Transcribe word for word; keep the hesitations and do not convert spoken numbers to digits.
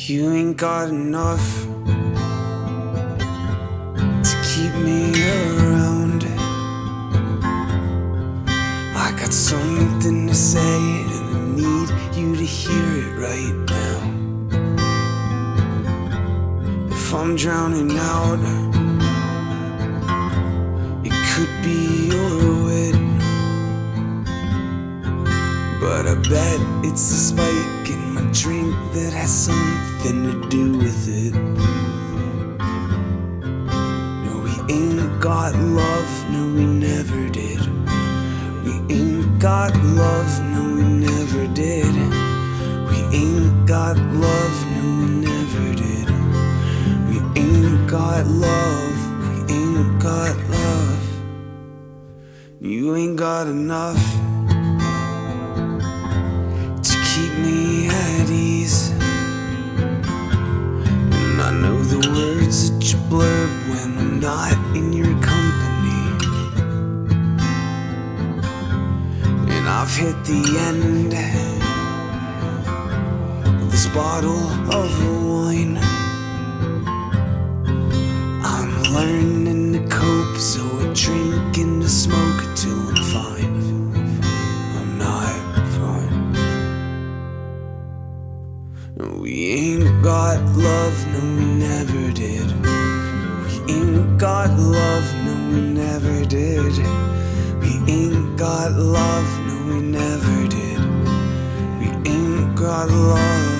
You ain't got enough to keep me around. I got something to say and I need you to hear it right now. If I'm drowning out, it could be your wit, but I bet it's a spike in my drink that has something to do with it. No, we ain't got love, no we never did. We ain't got love, no we never did. We ain't got love, no we never did. We ain't got love, we ain't got love. You ain't got enough to keep me at ease, and I know the words that you blurb when I'm not in your company. And I've hit the end of this bottle of wine. I'm learning to cope, so I drink and I smoke till I'm fine. I'm not fine. No, we ain't got love, no we never did. We ain't got love, no we never did. We ain't got love, no we never did. We ain't got love.